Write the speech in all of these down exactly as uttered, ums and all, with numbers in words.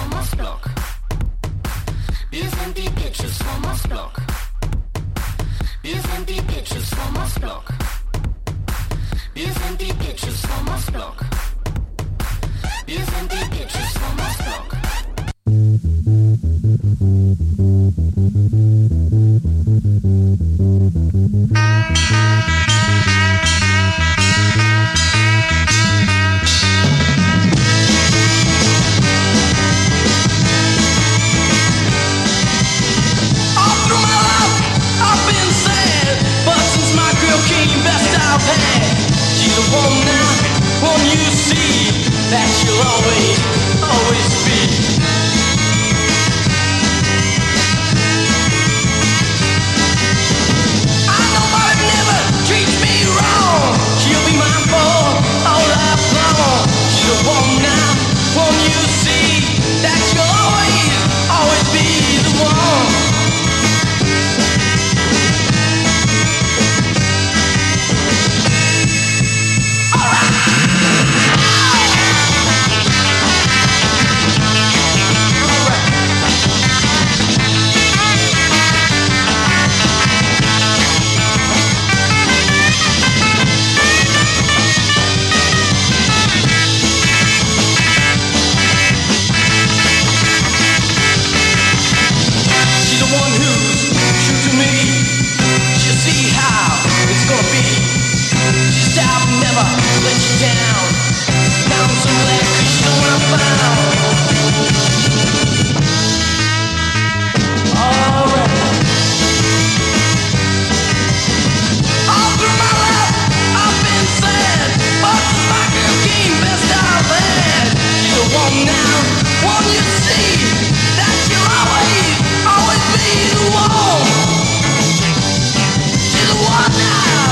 vom Ostblock. Wir sind die Bitches vom Ostblock. Wir sind die Bitches vom Ostblock. Wir sind die Bitches vom Ostblock. Wir sind die Bitches vom Ostblock. One now, one you see that you'll always, always be. I know but it never treats me wrong. She'll be mine for all life long. She's the one now, one you see that you'll always, always be the one. Let you down. Now I'm so glad 'cause you know what I found. Alright. All through my life I've been sad, but my girl came best I've had. She's the one now, one you see that you'll always, always be the one. She's the one now.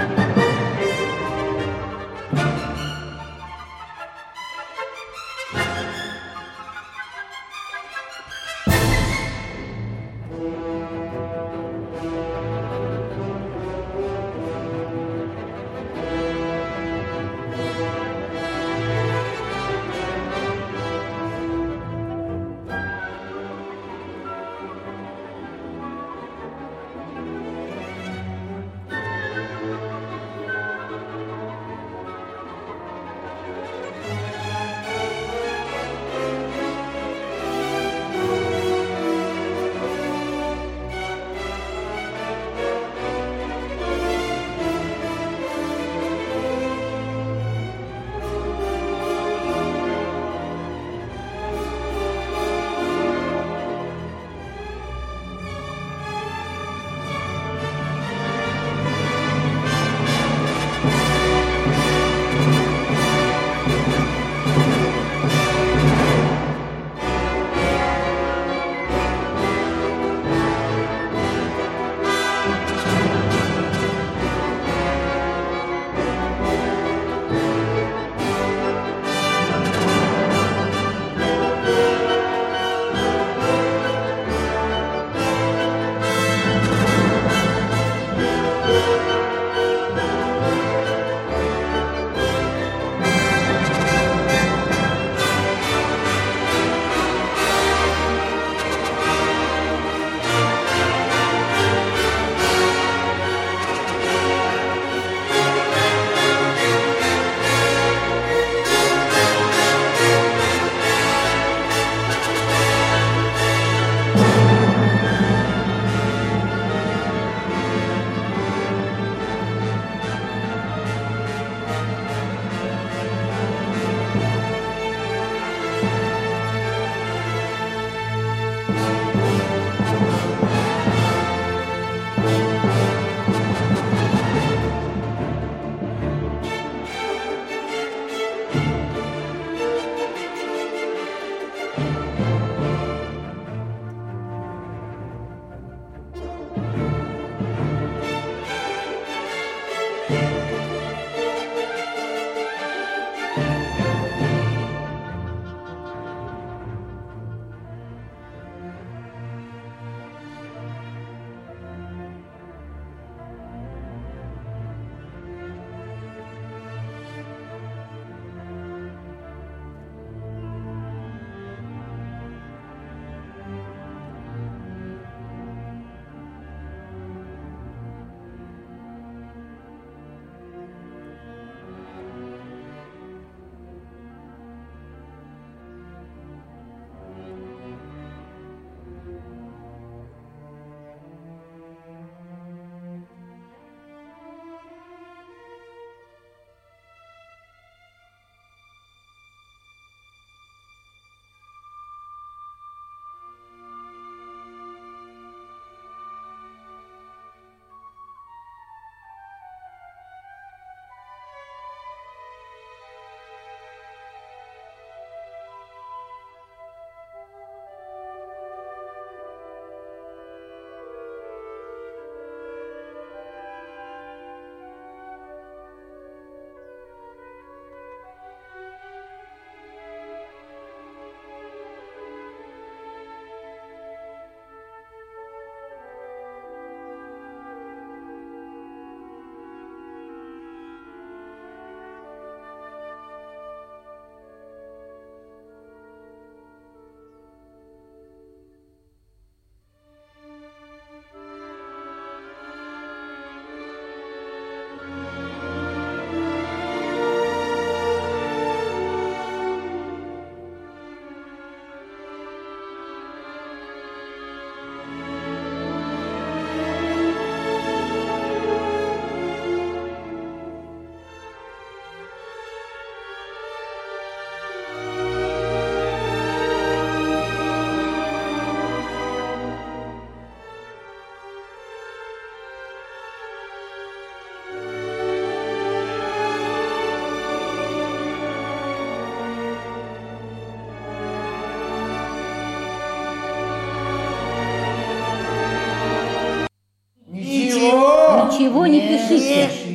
Ничего не пишите.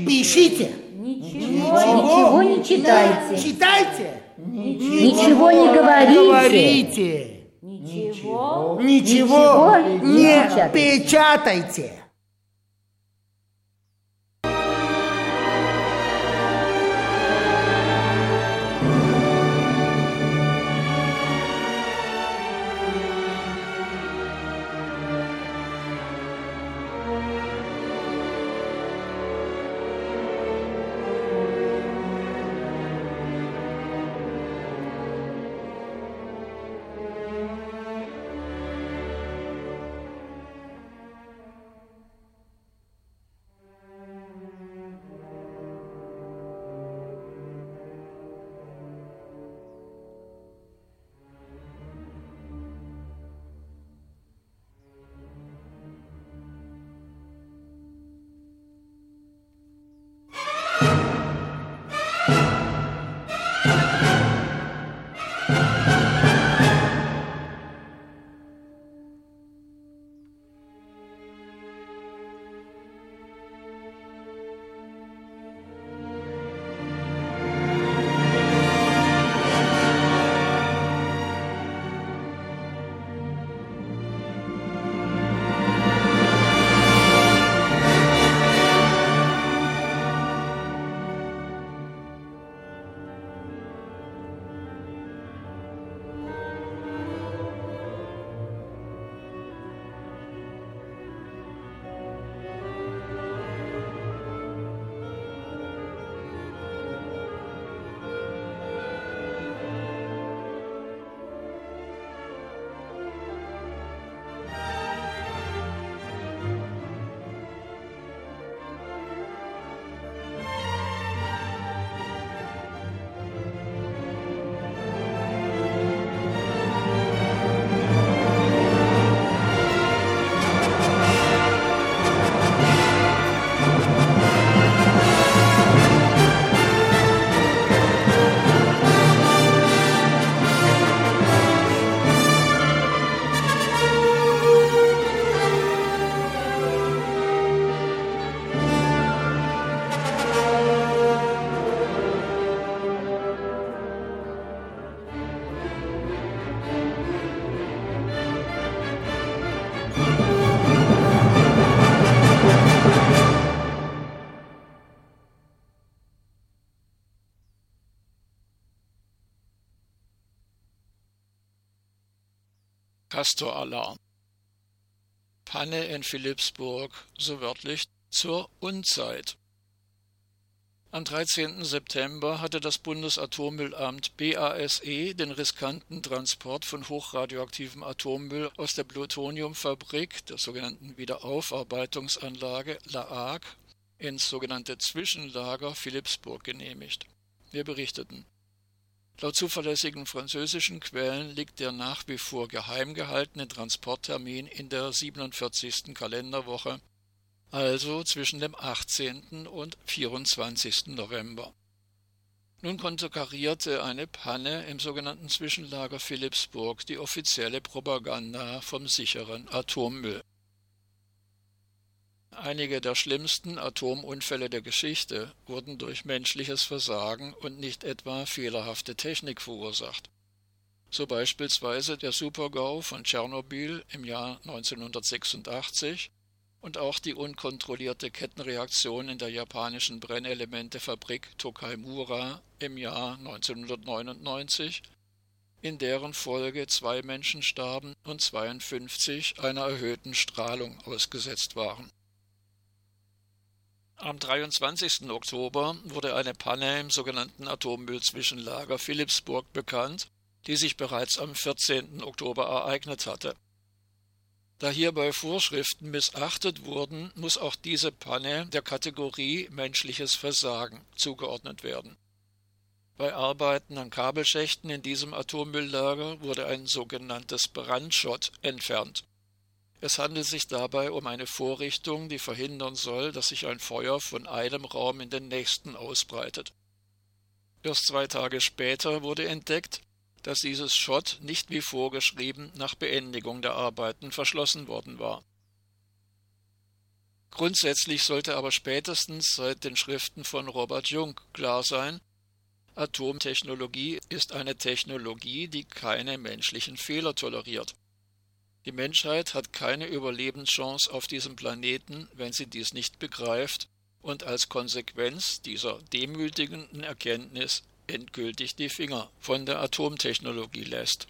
Пишите. Ничего, ничего не читайте. Читайте. Ничего не говорите. Говорите. Ничего, Ничего не не печатайте. печатайте. Castor-Alarm. Panne in Philippsburg, so wörtlich, zur Unzeit. Am dreizehnten September hatte das Bundesatommüllamt B A S E den riskanten Transport von hochradioaktivem Atommüll aus der Plutoniumfabrik, der sogenannten Wiederaufarbeitungsanlage La Hague, ins sogenannte Zwischenlager Philippsburg genehmigt. Wir berichteten: Laut zuverlässigen französischen Quellen liegt der nach wie vor geheim gehaltene Transporttermin in der siebenundvierzigsten Kalenderwoche, also zwischen dem achtzehnten und vierundzwanzigsten November. Nun konterkarierte eine Panne im sogenannten Zwischenlager Philippsburg die offizielle Propaganda vom sicheren Atommüll. Einige der schlimmsten Atomunfälle der Geschichte wurden durch menschliches Versagen und nicht etwa fehlerhafte Technik verursacht. So beispielsweise der Super-GAU von Tschernobyl im Jahr neunzehnhundertsechsundachtzig und auch die unkontrollierte Kettenreaktion in der japanischen Brennelementefabrik Tokaimura im Jahr neunzehnhundertneunundneunzig, in deren Folge zwei Menschen starben und zweiundfünfzig einer erhöhten Strahlung ausgesetzt waren. Am dreiundzwanzigsten Oktober wurde eine Panne im sogenannten Atommüllzwischenlager Philippsburg bekannt, die sich bereits am vierzehnten Oktober ereignet hatte. Da hierbei Vorschriften missachtet wurden, muss auch diese Panne der Kategorie menschliches Versagen zugeordnet werden. Bei Arbeiten an Kabelschächten in diesem Atommülllager wurde ein sogenanntes Brandschott entfernt. Es handelt sich dabei um eine Vorrichtung, die verhindern soll, dass sich ein Feuer von einem Raum in den nächsten ausbreitet. Erst zwei Tage später wurde entdeckt, dass dieses Schott nicht wie vorgeschrieben nach Beendigung der Arbeiten verschlossen worden war. Grundsätzlich sollte aber spätestens seit den Schriften von Robert Jung klar sein, Atomtechnologie ist eine Technologie, die keine menschlichen Fehler toleriert. Die Menschheit hat keine Überlebenschance auf diesem Planeten, wenn sie dies nicht begreift und als Konsequenz dieser demütigenden Erkenntnis endgültig die Finger von der Atomtechnologie lässt.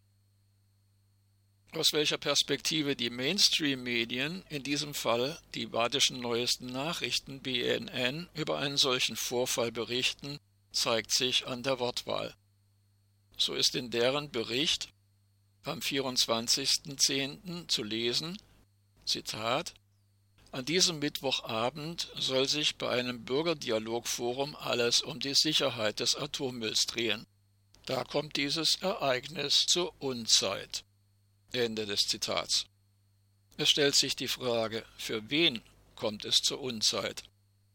Aus welcher Perspektive die Mainstream-Medien, in diesem Fall die badischen neuesten Nachrichten B N N, über einen solchen Vorfall berichten, zeigt sich an der Wortwahl. So ist in deren Bericht am vierundzwanzigsten zehnten zu lesen, Zitat, an diesem Mittwochabend soll sich bei einem Bürgerdialogforum alles um die Sicherheit des Atommülls drehen. Da kommt dieses Ereignis zur Unzeit. Ende des Zitats. Es stellt sich die Frage, für wen kommt es zur Unzeit?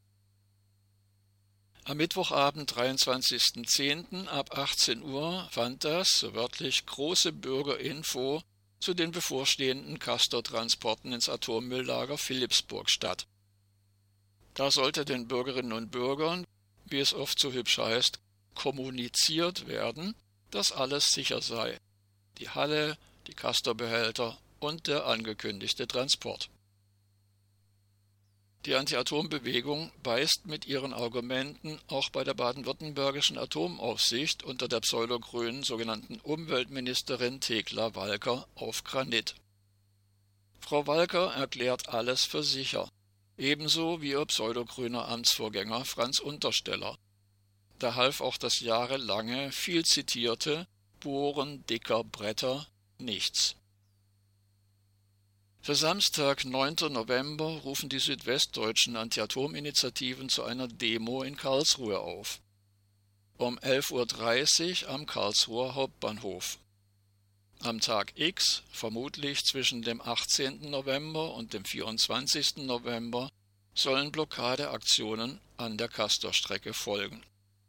Am Mittwochabend, dreiundzwanzigsten zehnten ab achtzehn Uhr fand das, so wörtlich, große Bürgerinfo zu den bevorstehenden Castor-Transporten ins Atommülllager Philipsburg statt. Da sollte den Bürgerinnen und Bürgern, wie es oft so hübsch heißt, kommuniziert werden, dass alles sicher sei. Die Halle, die Castor-Behälter und der angekündigte Transport. Die Anti-Atom-Bewegung beißt mit ihren Argumenten auch bei der baden-württembergischen Atomaufsicht unter der pseudogrünen sogenannten Umweltministerin Thekla Walker auf Granit. Frau Walker erklärt alles für sicher, ebenso wie ihr pseudogrüner Amtsvorgänger Franz Untersteller. Da half auch das jahrelange, viel zitierte Bohren dicker Bretter nichts. Für Samstag, neunten November, rufen die südwestdeutschen Anti-Atom-Initiativen zu einer Demo in Karlsruhe auf. Um elf Uhr dreißig am Karlsruher Hauptbahnhof. Am Tag X, vermutlich zwischen dem achtzehnten November und dem vierundzwanzigsten November, sollen Blockadeaktionen an der Castor-Strecke folgen.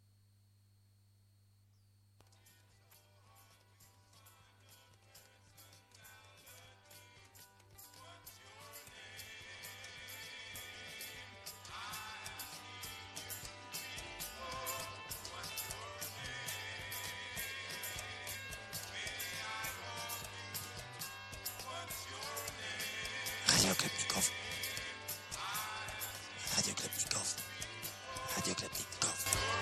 Radio Klepnikow. Radio Klepnikow. Radio Klepnikow.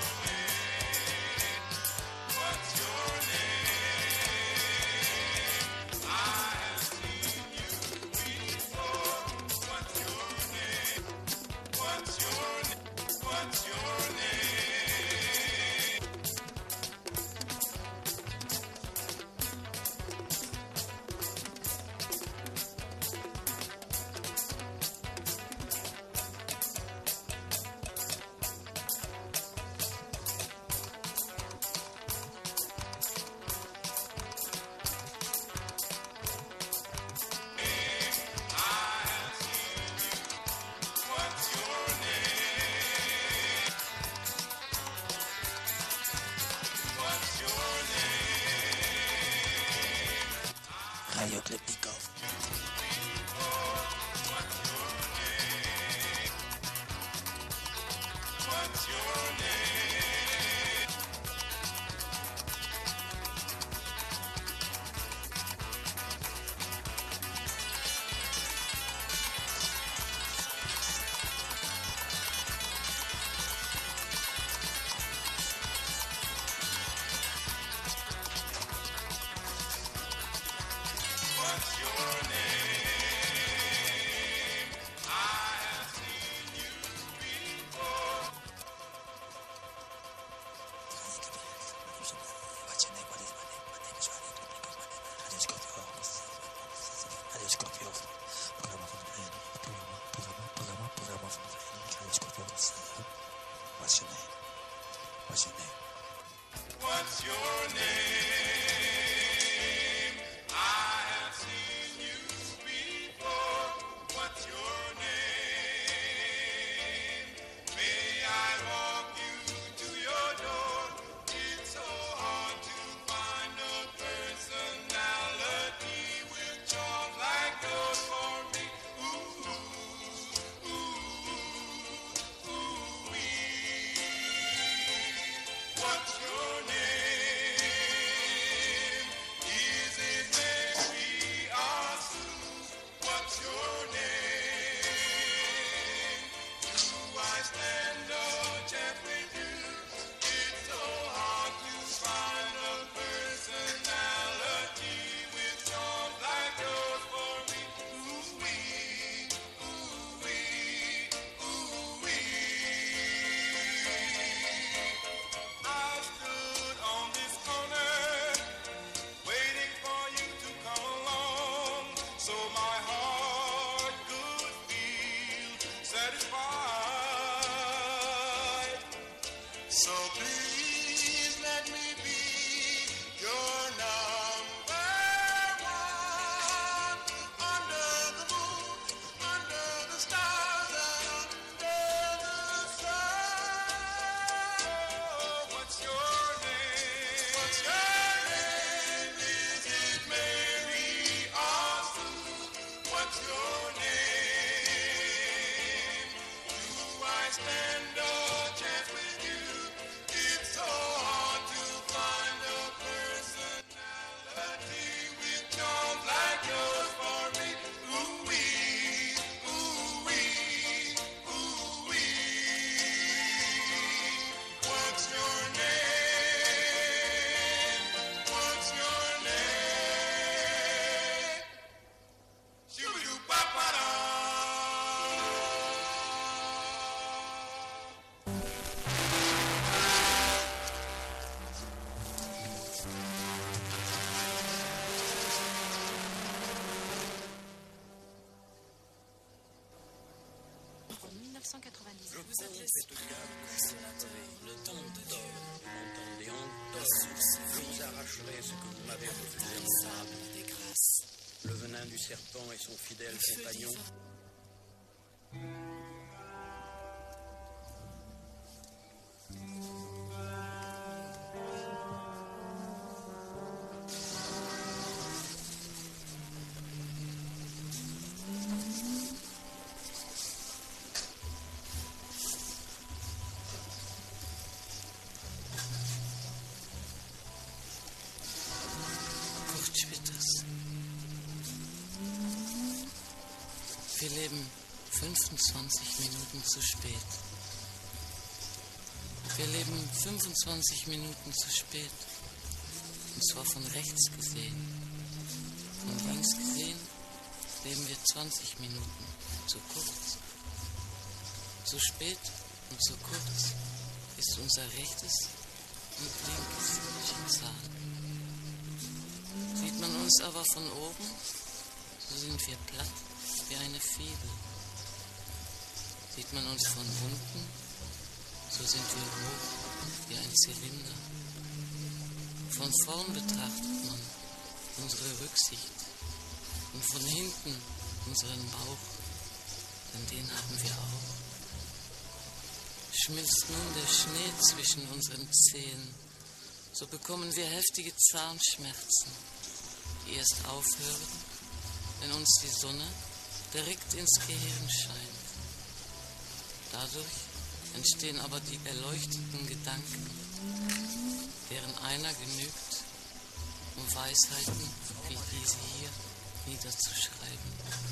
Radio Klepnikow. What's your name? What's your name? What's your name? I have seen you before. What's your name? May I walk you to your door? It's so hard to find a personality with charms like yours. compte tout cas le dompteur, m'entendez, en tort. Je vous arracherai ce que vous m'avez refusé en sable. Le venin du serpent et son fidèle compagnon. Wir leben fünfundzwanzig Minuten zu spät. Wir leben fünfundzwanzig Minuten zu spät. Und zwar von rechts gesehen. Von links gesehen leben wir zwanzig Minuten zu kurz. Zu spät und zu kurz ist unser rechtes und linkes Schicksal. Sieht man uns aber von oben, so sind wir platt wie eine Fibel. Sieht man uns von unten, so sind wir hoch wie ein Zylinder. Von vorn betrachtet man unsere Rücksicht und von hinten unseren Bauch, denn den haben wir auch. Schmilzt nun der Schnee zwischen unseren Zehen, so bekommen wir heftige Zahnschmerzen, die erst aufhören, wenn uns die Sonne direkt ins Gehirn scheint. Dadurch entstehen aber die erleuchteten Gedanken, deren einer genügt, um Weisheiten wie diese hier niederzuschreiben.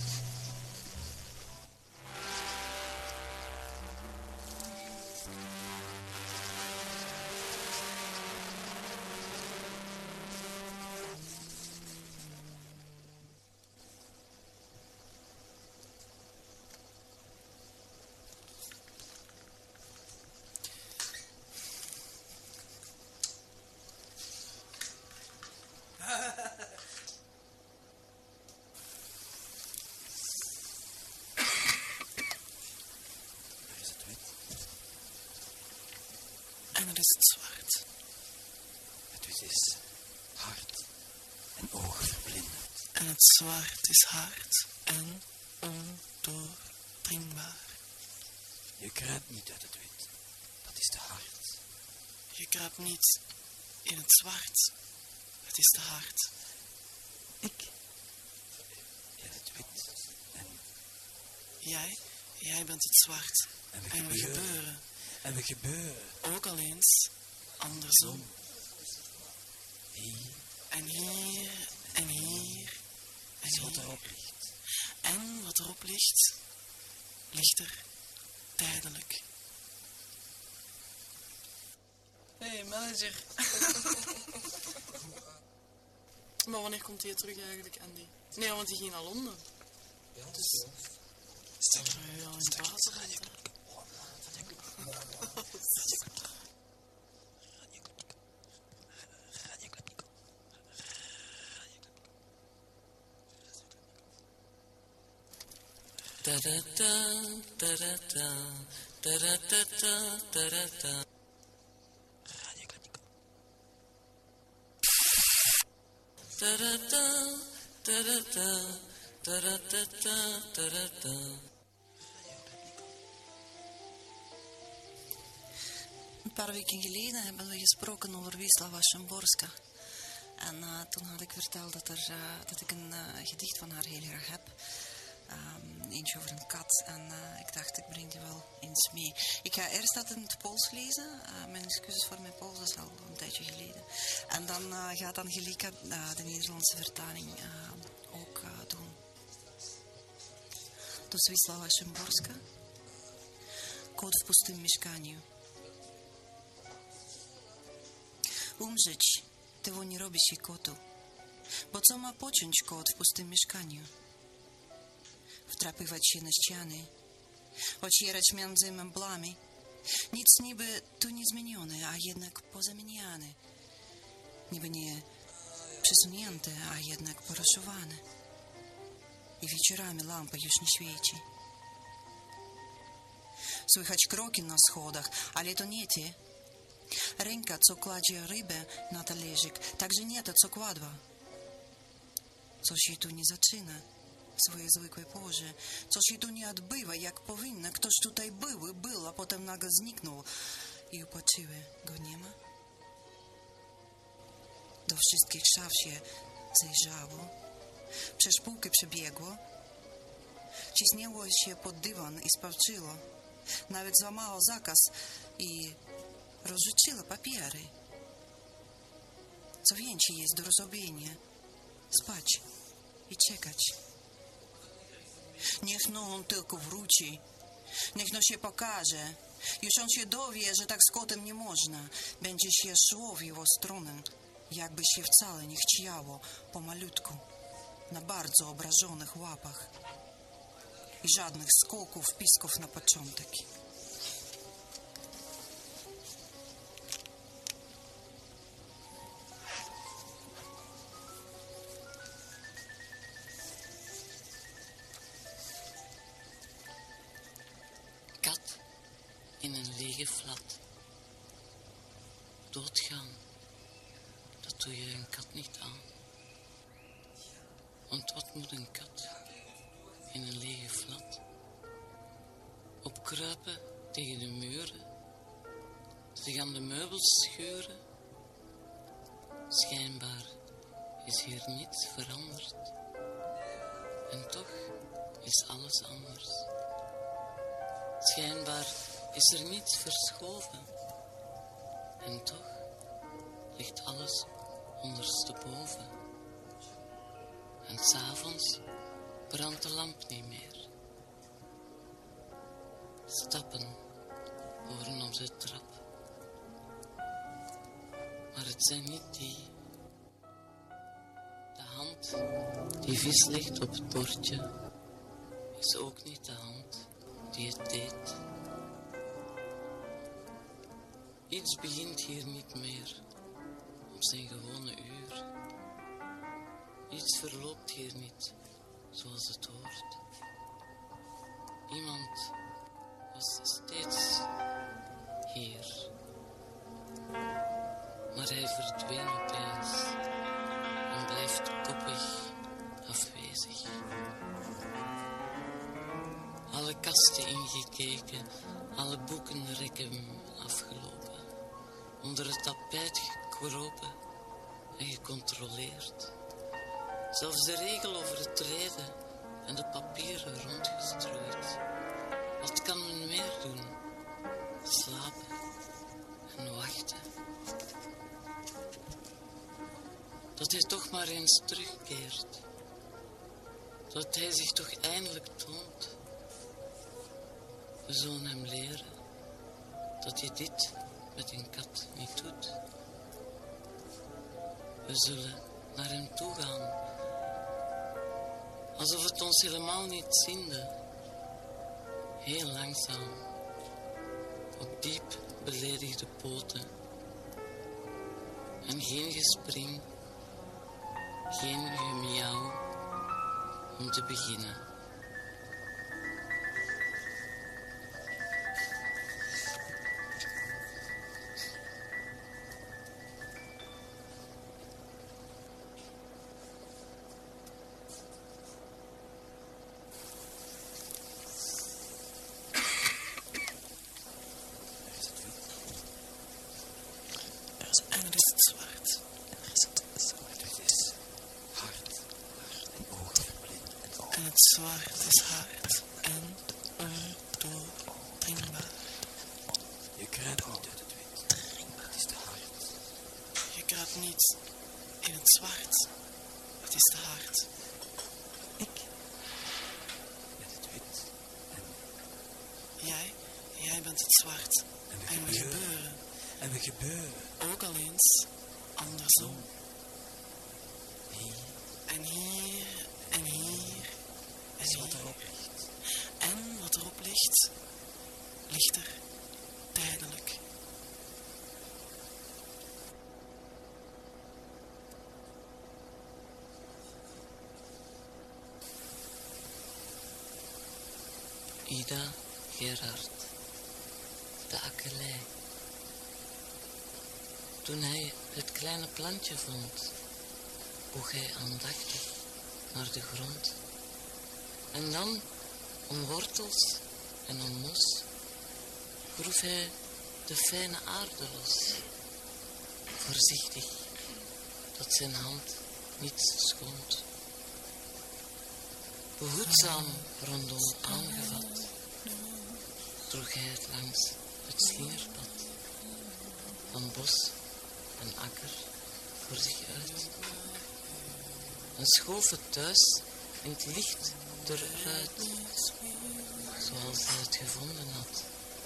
En het is zwart. Het wit is hard en oogverblindend. En het zwart is hard en ondoordringbaar. Je kruipt niet uit het wit. Dat is te hard. Je kruipt niet in het zwart. Het is te hard. Ik in het wit en... Jij, jij bent het zwart. En we, en we gebeuren. gebeuren. En we gebeuren. Ook al eens andersom. Hier. En hier, en hier, en is wat hier. erop ligt. En wat erop ligt, ligt er tijdelijk. Hé, hey, manager. Maar wanneer komt hij terug eigenlijk, Andy? Nee, want die ging naar Londen. Ja, dus... Stak je al in het water? Da da da da da da da da da da da da. Da da da da da da da da da da da da. Een paar weken geleden hebben we gesproken over Wisława Szymborska. En uh, toen had ik verteld dat, er, uh, dat ik een uh, gedicht van haar heel graag heb. Um, eentje over een kat. En uh, ik dacht, ik breng die wel eens mee. Ik ga eerst dat in het Pools lezen. Uh, mijn excuses voor mijn Pools, dat is al een tijdje geleden. En dan uh, gaat Angelika uh, de Nederlandse vertaling uh, ook uh, doen. Dus Wisława Szymborska. Kot w pustym mieszkaniu. Umrzeć, tego nie robi się kotu. Bo co ma począć kot w pustym mieszkaniu? Wtrapywać się na ściany, ocierać między meblami. Nic niby tu nie zmienione, a jednak pozamieniane. Niby nie przesunięte, a jednak poraszowane. I wieczorami lampa już nie świeci. Słychać kroki na schodach, ale to nie te. Ręka, co kładzie rybę na talerzyk, także nie ta, co kładła. Co się tu nie zaczyna w swojej zwykłej porze, co się tu nie odbywa jak powinno. Ktoś tutaj był, był, a potem nagle zniknął i upatrzyły go nie ma. Do wszystkich szaf się zajrzało, przez półkę przebiegło, cisnęło się pod dywan i sprawdziło. Nawet złamało zakaz i rozrzuciło papiery. Co więcej jest do zrobienia? Spać i czekać. Niech no on tylko wróci. Niech no się pokaże. Już on się dowie, że tak z kotem nie można. Będzie się szło w jego stronę, jakby się wcale nie chciało, pomalutku, na bardzo obrażonych łapach. I żadnych skoków, pisków na początek. Kat in een lege flat. Doodgaan, dat doe je een kat niet aan. Want wat moet een kat in een lege flat? Opkruipen tegen de muren, zich aan de meubels scheuren. Schijnbaar is hier niets veranderd. En toch is alles anders. Schijnbaar is er niets verschoven. En toch ligt alles ondersteboven. En 's avonds brandt de lamp niet meer. Stappen horen op de trap. Maar het zijn niet die. De hand die vis legt op het bordje is ook niet de hand die het deed. Iets begint hier niet meer op zijn gewone uur. Iets verloopt hier niet zoals het hoort. Iemand was steeds hier, maar hij verdween opeens en blijft koppig afwezig. Alle kasten ingekeken, alle boekenrekken afgelopen, onder het tapijt gekropen en gecontroleerd. Zelfs de regel over het treden en de papieren rondgestrooid. Wat kan men meer doen? Slapen en wachten. Dat hij toch maar eens terugkeert. Dat hij zich toch eindelijk toont. We zullen hem leren dat hij dit met een kat niet doet. We zullen naar hem toe gaan. Alsof het ons helemaal niet zinde. Heel langzaam. Op diep beledigde poten. En geen gespring. Geen gemiauw. Om te beginnen. En het is het zwart. En er is het zwart. Het is hard. En ogen. En het zwart is hard. En ondoordringbaar. Je kruipt niet uit het wit. Drinkbaar. Het is te hard. Je kruipt niet in het zwart. Het is te hard. Ik. Met het wit. En jij. Jij bent het zwart. En we, en we gebeuren. gebeuren. En we gebeuren. Ook al eens andersom. Hier. En hier. En hier. En hier. Wat erop ligt. En wat erop ligt, ligt er tijdelijk. Ida Gerhard. de akkelei. Toen hij het kleine plantje vond, boog hij aandachtig naar de grond. En dan, om wortels en om mos, groef hij de fijne aarde los. Voorzichtig, dat zijn hand niet schoont. Behoedzaam rondom aangevat, droeg hij het langs het slingerpad van bos en akker voor zich uit. En schoof het thuis in het licht eruit, zoals hij het gevonden had.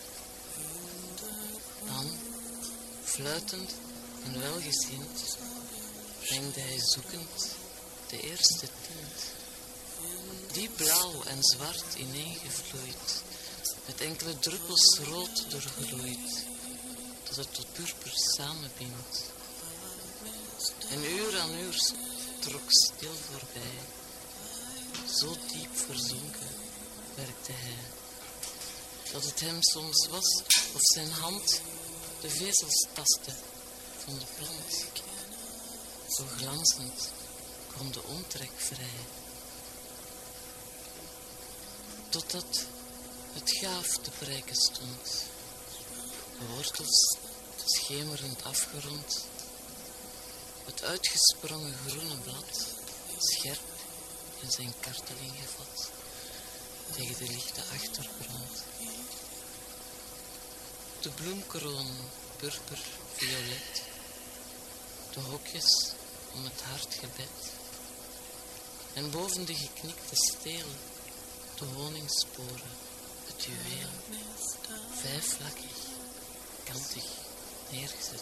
Dan, fluitend en welgezind, mengde hij zoekend de eerste tint. Die blauw en zwart ineengevloeid, met enkele druppels rood doorgloeid, tot het tot purper samenbindt. En uur aan uur trok stil voorbij, zo diep verzonken werkte hij, dat het hem soms was of zijn hand de vezels tastte van de plant. Zo glanzend kwam de omtrek vrij, totdat het gaaf te prijken stond, de wortels schemerend afgerond, het uitgesprongen groene blad scherp in zijn karteling gevat tegen de lichte achtergrond. De bloemkroon purper violet, de hokjes om het hartgebed en boven de geknikte steel de honingsporen, het juweel, vijfvlakkig, kantig neergezet.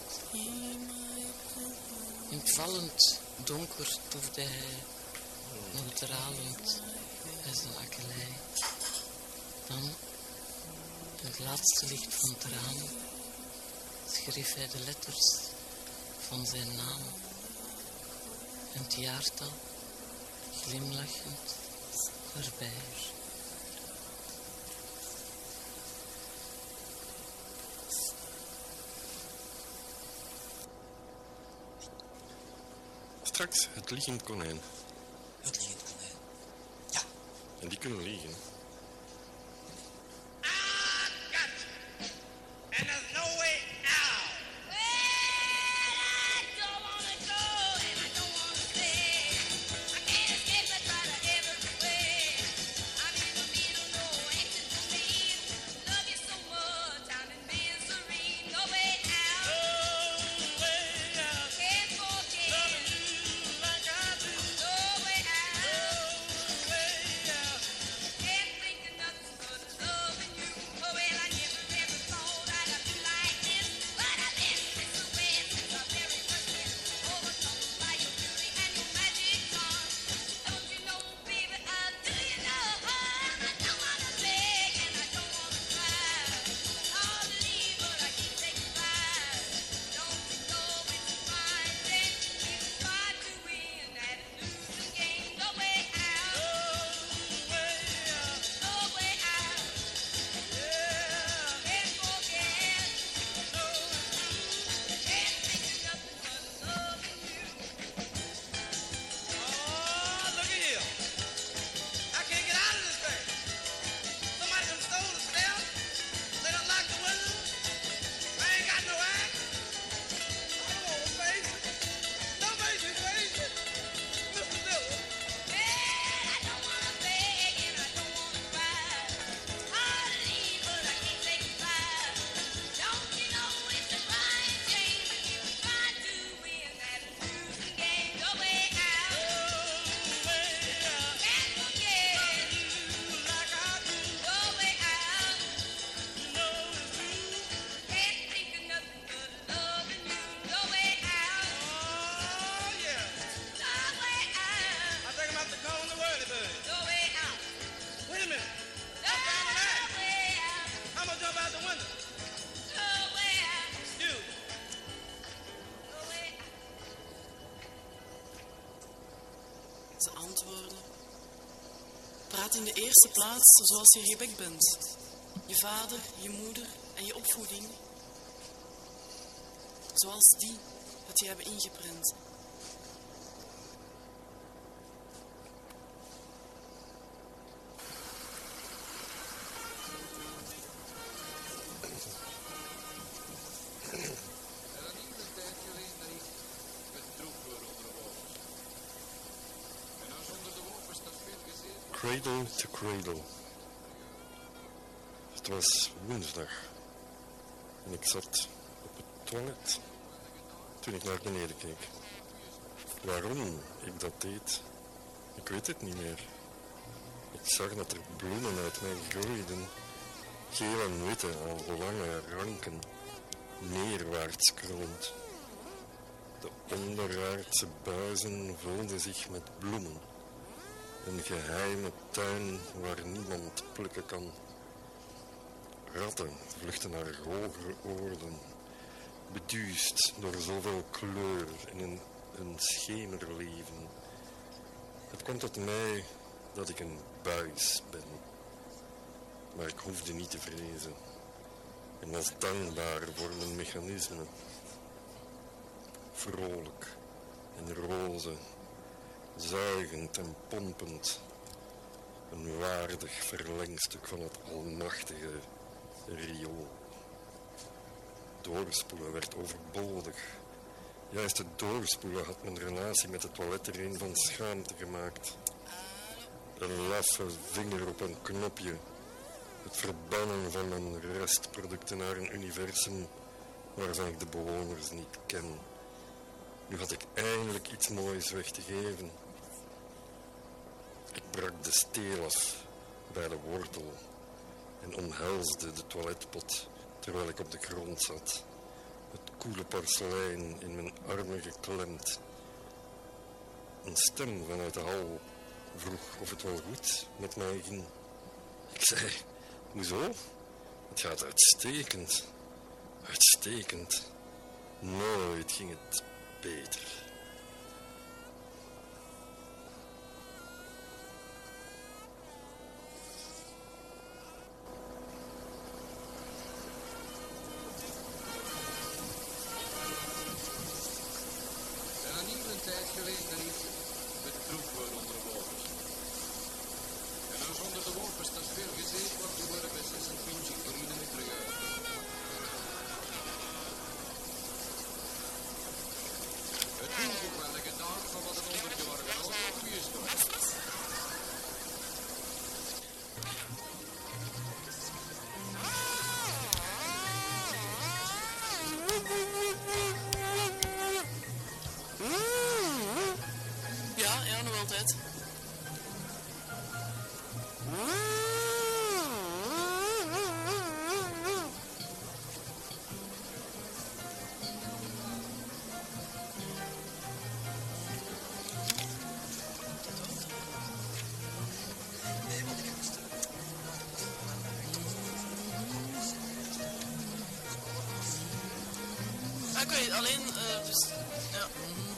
In het vallend donker toefde hij nog dralend bij zijn akkelei. Dan, in het laatste licht van tranen, schreef hij de letters van zijn naam en het jaartal glimlachend voorbij. Straks het liggend konijn. Het liggend konijn. Ja. En die kunnen liegen. And there's no way out. Well, I don't wanna go and I don't wanna stay. I can't escape the try to every way. I'm in the middle, no action to me. Love you so much, I'm in misery. No way out. No way out. Can't forget. Loving you like I do. No way out. No way out. Can't think of nothing but loving you. Oh well, I never ever thought I'd have you like this, but I've been this way since the very first kiss. Overcome by your beauty and your magic charm. Don't you know, baby, I'll do you no harm. I don't wanna beg and I don't wanna cry. I'll leave, but I can't say goodbye. Don't you know it's a fine thing if you try to win at a losing game? No way out. No way out. No way out. Yeah. Can't forget. No, it's true. Can't think of nothing but loving you. Oh, look at here. I can't get out of this thing. Somebody done stole the stairs. They done locked the window. I ain't got no axe. Oh, face it. Don't make me face it. Mister Dillon. Well, I don't wanna beg and I don't wanna cry. I'll leave, but I can't say goodbye. Don't you know it's a crying shame if you try to win at a losing game? No way out. No way out. Can't forget. Like I do. No way out. You know it's true. Can't think of nothing but loving you. No way out. Oh, yeah. No way out. I think I'm about to call on the whirly bird. No way out. Wait a minute. No found an axe. way out. I'm gonna jump out the window. No way out. Excuse me. No way out. Ze antwoorden. Praat in de eerste plaats zoals je gewekt bent. Je vader, je moeder, en je opvoeding, zoals die het je hebben ingeprent. Cradle to cradle. Het was woensdag en ik zat op het toilet toen ik naar beneden keek. Waarom ik dat deed, ik weet het niet meer. Ik zag dat er bloemen uit mij groeiden, geel en witte, al lange ranken, neerwaarts krollend. De onderaardse buizen vulden zich met bloemen. Een geheime tuin waar niemand plukken kan. Ratten vluchten naar hogere oorden, beduust door zoveel kleur in een, een schemerleven. Het kwam tot mij dat ik een buis ben, maar ik hoefde niet te vrezen. En was dankbaar voor mijn mechanisme. Vrolijk en roze, zuigend en pompend. Een waardig verlengstuk van het almachtige riool. Doorspoelen werd overbodig. Juist het doorspoelen had mijn relatie met het toilet er een van schaamte gemaakt. Een laffe vinger op een knopje. Het verbannen van mijn restproducten naar een universum waarvan ik de bewoners niet ken. Nu had ik eindelijk iets moois weg te geven. Ik brak de steel af bij de wortel en omhelsde de toiletpot terwijl ik op de grond zat. Het koele porselein in mijn armen geklemd. Een stem vanuit de hal vroeg of het wel goed met mij ging. Ik zei, hoezo? Het gaat uitstekend. Uitstekend. Nooit ging het beter. En aan iemand een tijd geleden dat niet met troep worden onder de wolvers. En dan zonder de wolvers dat veel gezeten wordt geworden bij zesentwintig urine met terug uit. Het doel ook wel de gedachte van wat een ondertje waren genomen op wie is toch. Ja, ja, nog altijd. Ah, ik weet alleen, uh, dus, ja.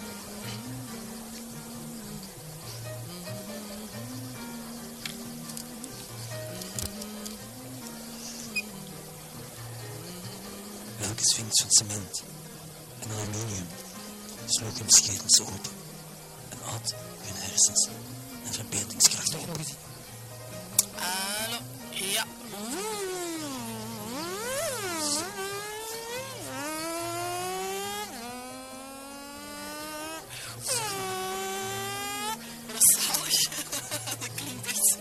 Elke sphinx van cement en aluminium sloeg hun schedels open en at hun hersens en verbeeldingskracht op. Hallo, ja. Dat is zalig. Dat klinkt echt zo.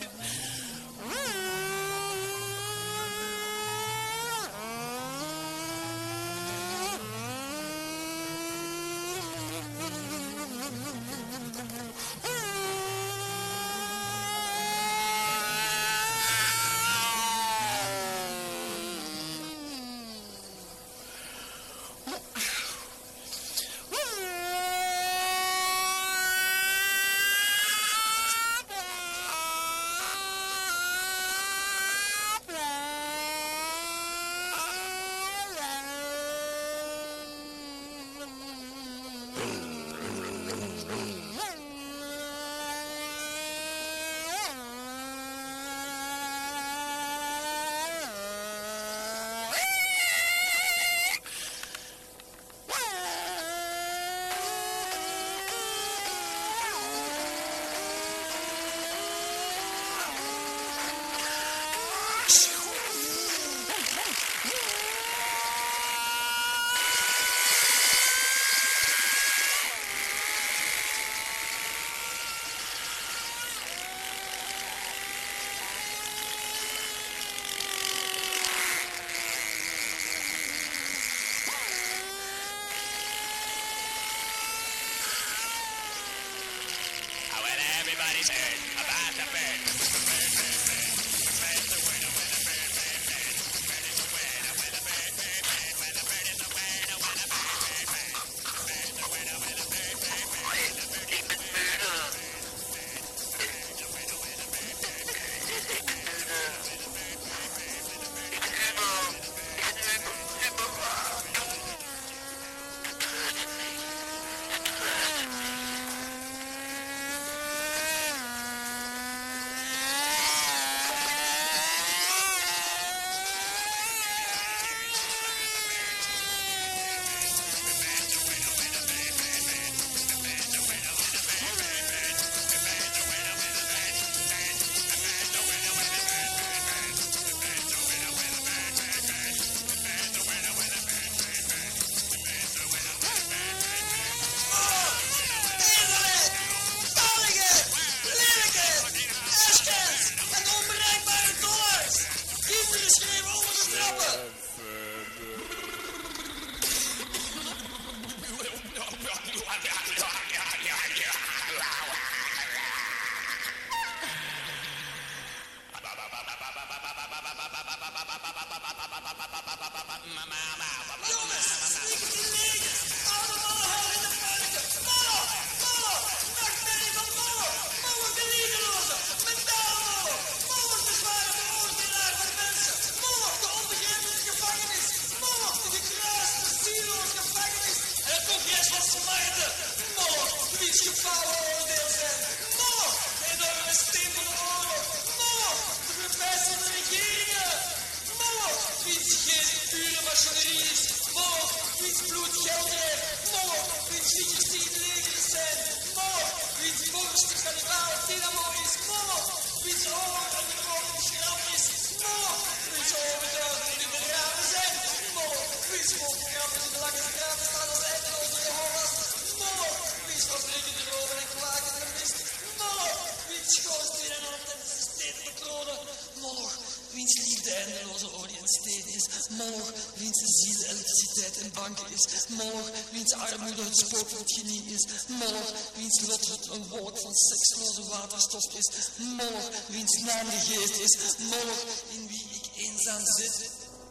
wiens liefde eindeloze olie en steden is. Moloch, wiens ziel elektriciteit en banken is. Moloch, wiens armoede het spook van het genie is. Moloch, wiens lot het een wolk van seksloze waterstof is. Moloch, wiens naam de geest is. Moloch, in wie ik eenzaam zit.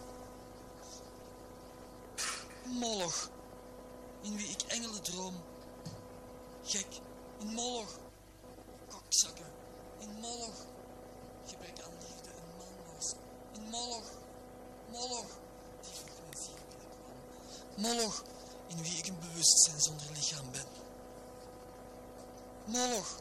Moloch, in wie ik engelen droom. Gek, in Moloch, kokzakker, in Moloch, gebrek aan liefde en manloos. In Moloch, Moloch, die vroeg mijn ziel binnenkwam. Moloch, in wie ik een bewustzijn zonder lichaam ben. Moloch,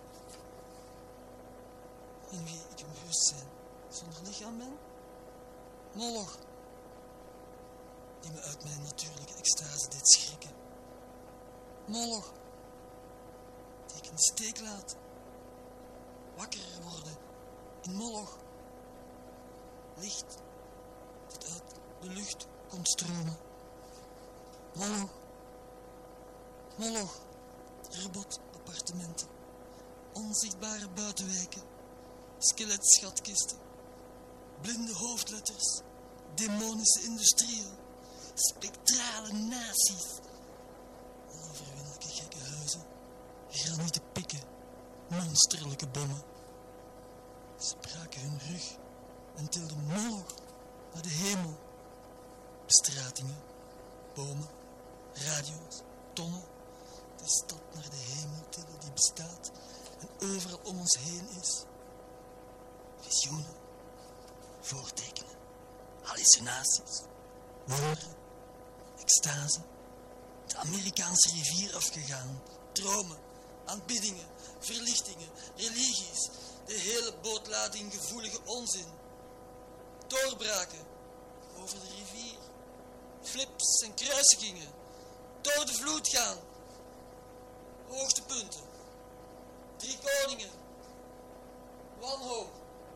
in wie ik een bewustzijn zonder lichaam ben. Moloch, die me uit mijn natuurlijke extase deed schrikken. Moloch, die ik in de steek laat. Wakker worden in Moloch. Licht dat uit de lucht komt stromen. Moloch, Moloch, robotappartementen, onzichtbare buitenwijken, skeletschatkisten, blinde hoofdletters, demonische industrieën, spectrale naties, onoverwinnelijke gekke huizen, granieten pikken, monsterlijke bommen. Ze braken hun rug en tilden Moloch naar de hemel. Bestratingen, bomen, radio's, tonnen, de stad naar de hemel tillen die bestaat en overal om ons heen is. Visioenen, voortekenen, hallucinaties, woorden, extase, de Amerikaanse rivier afgegaan, dromen, aanbiddingen, verlichtingen, religies, de hele bootlading gevoelige onzin, doorbraken over de rivier, flips en kruisigingen, door de vloed gaan, hoogtepunten, drie koningen, wanhoop,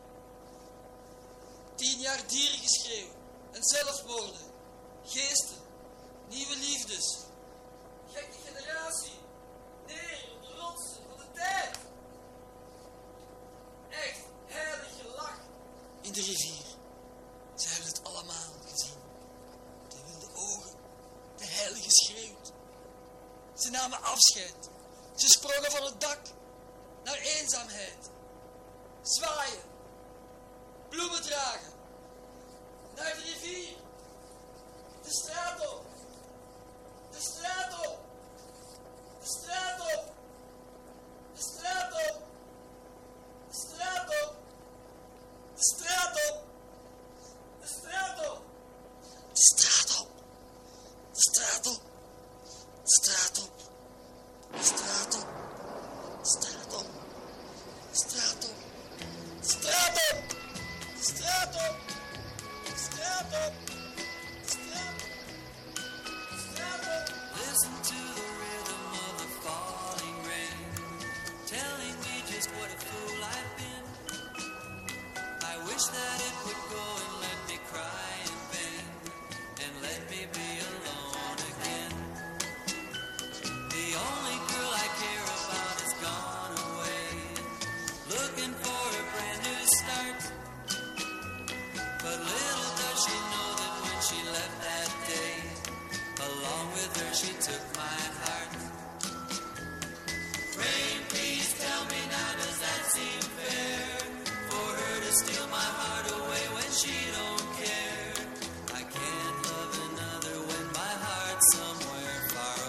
tien jaar dierengeschreeuw en zelfmoorden, geesten, nieuwe liefdes, gekke generatie, neer op de rotsen van de tijd. Echt heilig gelach in de rivier. Ze hebben het allemaal gezien. De wilde ogen, de heilige schreeuwt. Ze namen afscheid. Ze sprongen van het dak naar eenzaamheid. Zwaaien, bloemen dragen, naar de rivier, de straat op, de straat op, de straat op, de straat op, de straat op, de straat op, de straat op, de straat op, de straat op, de straat op, de straat op, de straat op, de straat op, de straat op, de straat op, de straat op, de straat op. Listen to the rhythm of the falling rain, telling me just what a fool I've been. I wish that it would go and let me cry in vain, and let me be alone again. The only girl I care about has gone away, looking for a brand new start. But little does she know that when she left that day, along with her she took my heart. Rain, please tell me now, does that seem fair? For her to steal my heart away when she don't care. I can't love another when my heart's somewhere far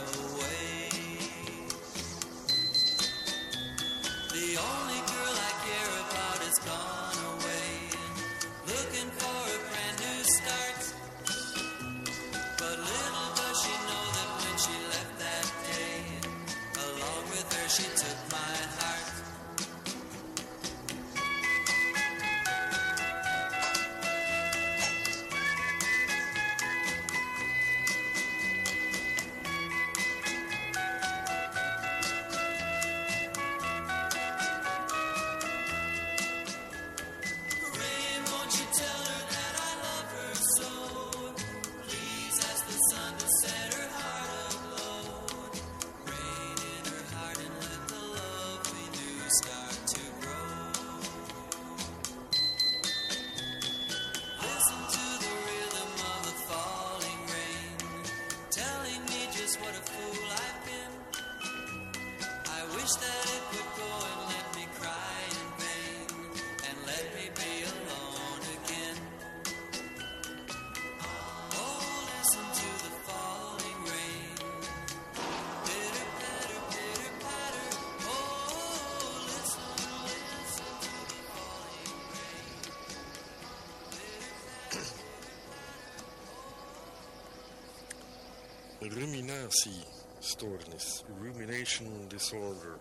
away. The only girl I care about Ruminatiestoornis, rumination disorder.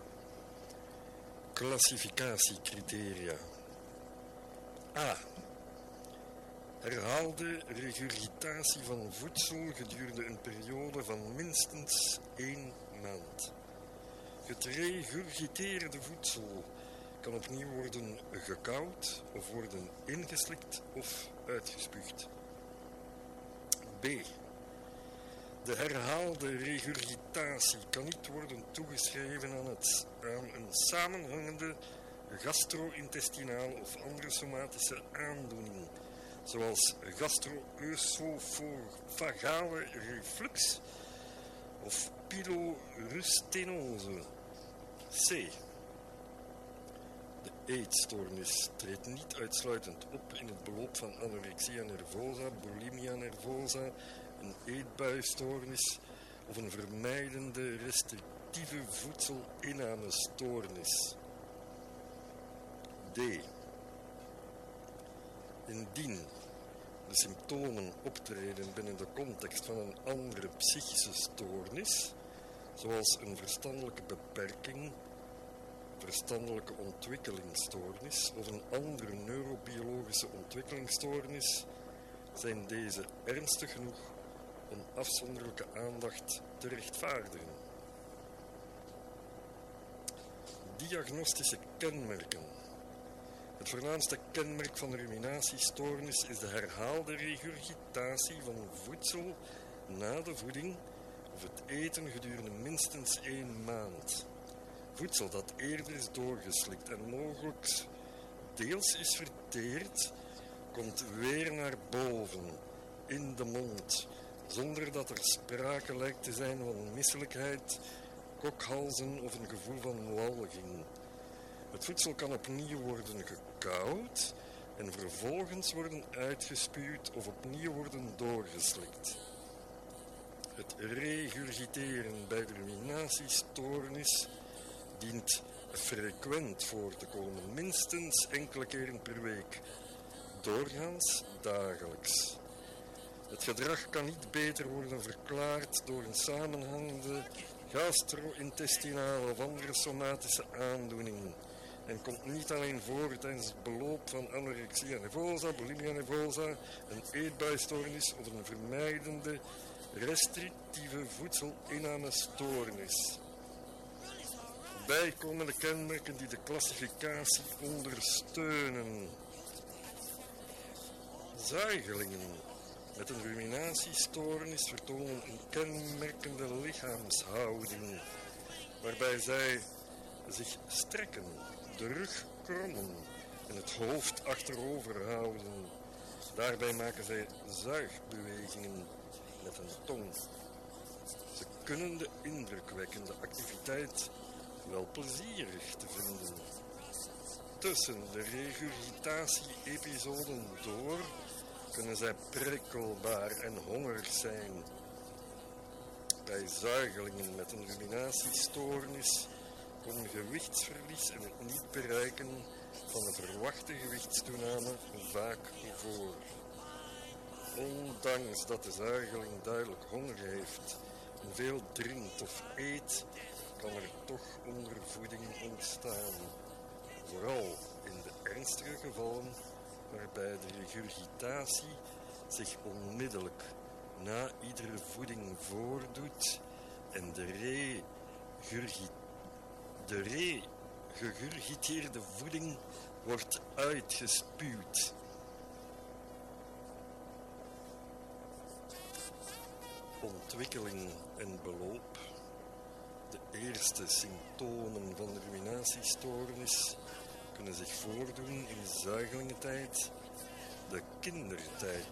Klassificatiecriteria. A. Herhaalde regurgitatie van voedsel gedurende een periode van minstens één maand. Het regurgiteerde voedsel kan opnieuw worden gekauwd of worden ingeslikt of uitgespuugd. B. De herhaalde regurgitatie kan niet worden toegeschreven aan, het, aan een samenhangende gastro-intestinaal of andere somatische aandoening, zoals gastro-œsophagale reflux of pylorustenose. C. De eetstoornis treedt niet uitsluitend op in het beloop van anorexia nervosa, bulimia nervosa, een eetbuisstoornis of een vermijdende restrictieve voedselinname-stoornis. D. Indien de symptomen optreden binnen de context van een andere psychische stoornis, zoals een verstandelijke beperking, verstandelijke ontwikkelingsstoornis of een andere neurobiologische ontwikkelingsstoornis, zijn deze ernstig genoeg om afzonderlijke aandacht te rechtvaardigen. Diagnostische kenmerken. Het voornaamste kenmerk van de ruminatiestoornis is de herhaalde regurgitatie van voedsel na de voeding of het eten gedurende minstens één maand. Voedsel dat eerder is doorgeslikt en mogelijk deels is verteerd, komt weer naar boven, in de mond, zonder dat er sprake lijkt te zijn van misselijkheid, kokhalzen of een gevoel van walging. Het voedsel kan opnieuw worden gekauwd en vervolgens worden uitgespuwd of opnieuw worden doorgeslikt. Het regurgiteren bij de ruminatiestoornis dient frequent voor te komen, minstens enkele keren per week, doorgaans dagelijks. Het gedrag kan niet beter worden verklaard door een samenhangende gastro-intestinale of andere somatische aandoening en komt niet alleen voor tijdens het beloop van anorexia nervosa, bulimia nervosa, een eetbuisstoornis of een vermijdende restrictieve voedselinname-stoornis. Bijkomende kenmerken die de klassificatie ondersteunen. Zuigelingen met een ruminatiestoornis vertonen een kenmerkende lichaamshouding, waarbij zij zich strekken, de rug krommen en het hoofd achterover houden. Daarbij maken zij zuigbewegingen met een tong. Ze kunnen de indrukwekkende activiteit wel plezierig te vinden. Tussen de regurgitatie-episoden door kunnen zij prikkelbaar en hongerig zijn. Bij zuigelingen met een ruminatiestoornis komt gewichtsverlies en het niet bereiken van de verwachte gewichtstoename vaak voor. Ondanks dat de zuigeling duidelijk honger heeft en veel drinkt of eet, kan er toch ondervoeding ontstaan. Vooral in de ernstige gevallen waarbij de regurgitatie zich onmiddellijk na iedere voeding voordoet en de regurgi- de regegurgiteerde voeding wordt uitgespuwd. Ontwikkeling en beloop. De eerste symptomen van de ruminatiestoornis kunnen zich voordoen in zuigelingentijd, de kindertijd